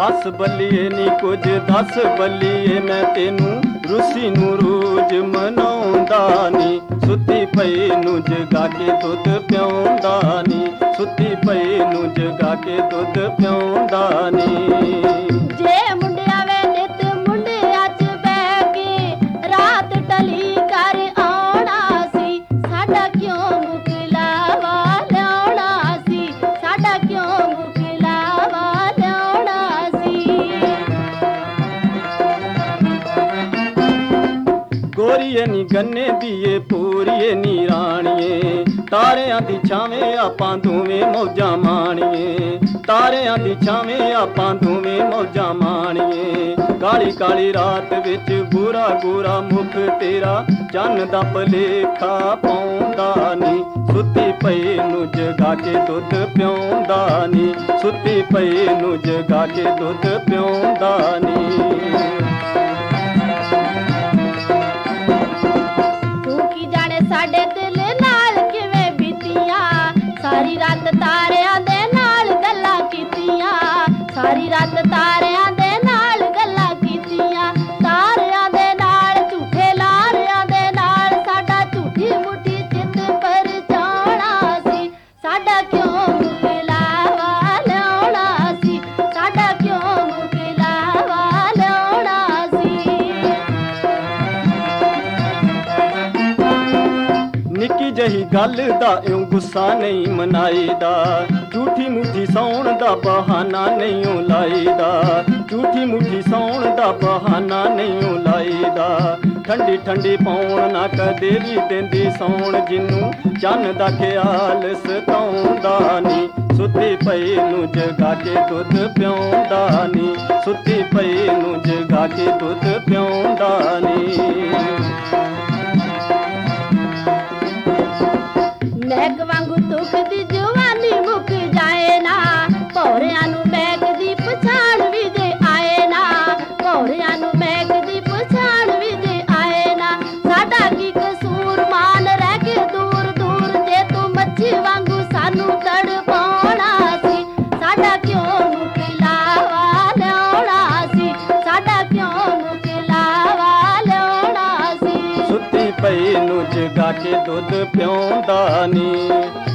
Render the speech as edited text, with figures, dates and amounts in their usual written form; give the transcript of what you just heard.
हस बल्लीए नी कुछ दस बल्लीए मैं तेनू रूसी नू रोज मनाउंदा नी सुती पई नू जगा के दुध पिआउंदा नी सुती पई नू जगा के दुध पिआउंदा नी जे मुंडिया वे नित मुंडिया च बैठ के रात टली कर आउणा सी साडा क्यों मुकलावा लियाउणा सी साडा क्यों मुकलावा लियाउणा सी गोरीए नी गन्ने दीए पूरीए नी राणीए तारियां दी छावें आपां दोवें मौजां माणीए तारियां दी छावें आपां दोवें मौजां माणीए काली काली रात विच गोरा गोरा मुख तेरा चन्न दा भलेखा पाउंदा नी सुती पई नू जगा के दुध पिआउंदा नी सुती पई नू जगा के दुध पिआउंदा नी साडे दिल नाल किवें बीतियां सारी रात तारियां दे नाल गल्लां कीतियां सारी रात तारियां दे नाल गल्लां कीतियां तारियां दे नाल झूठे लारियां दे नाल साडा झूठी मुठी चित पर जाना सी साडा क्यों मुकलावा लियाउणा सी साडा क्यों मुकलावा लियाउणा सी निक्की जही गल दा इउं गुस्सा नहीं मनाईदा झूठी मुठी सौण दा बहाना नहीं लाईदा झूठी मुठी सौण दा बहाना नहीं लाईदा ठंडी ठंडी पौण ना कदे भी देंदी सौण जिन्नू चन्न दा ख्याल सताउंदा नी सुती पई नू जगा के दुध पिआउंदा नी सुती पई नू जगा के दुध पिआउंदा नी मैग वांगू दुख दी जवानी मुक जाए ना भौरियां नू मैग दी पछाण भी जे आए ना भौरियां नू मैग दी पछाण भी जे आए ना साडा की कसूर मान रह के दूर दूर जे तू मच्छी वांगू सानू तड़पाउणा सी साडा क्यों मुकलावा लियाउणा सी साडा क्यों मुकलावा लियाउणा सी सुती पई नू जगा के दुध पिआउंदा नी